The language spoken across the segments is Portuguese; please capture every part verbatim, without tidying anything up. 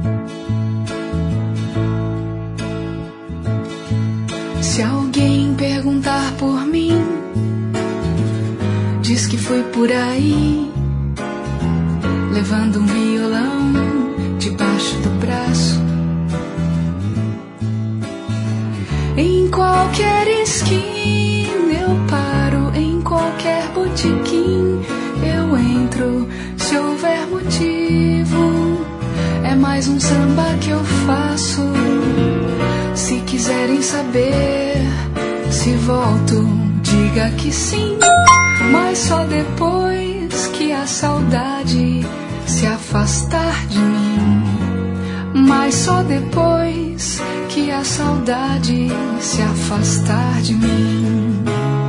Se alguém perguntar por mim, diz que fui por aí, levando um violão debaixo do braço. Em qualquer esquina eu paro, em qualquer botequim eu entro. Se houver motivo, é mais um samba que eu faço. Se quiserem saber se volto, diga que sim, mas só depois que a saudade se afastar de mim. Mas só depois que a saudade se afastar de mim.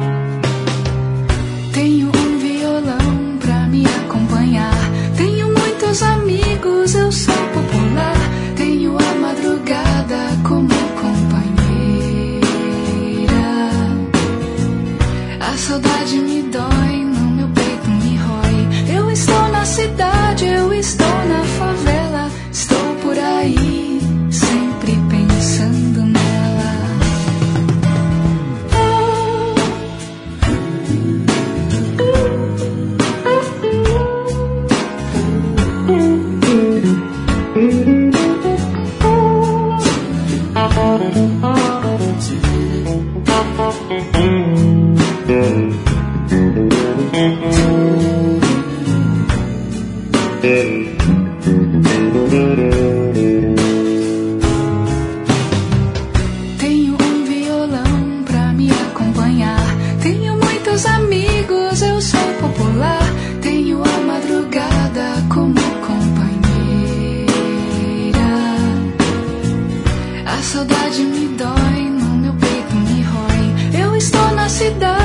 Tenho um violão pra me acompanhar, tenho muitos amigos, eu sou popular, tenho a madrugada como companheira. A saudade me dói, no meu peito me rói. Eu estou na cidade, eu estou na favela, estou por aí, sempre pensando nela. Tenho um violão pra me acompanhar, tenho muitos amigos, eu sou popular, tenho a madrugada como companheira. A saudade me dói, no meu peito me rói. Eu estou na cidade,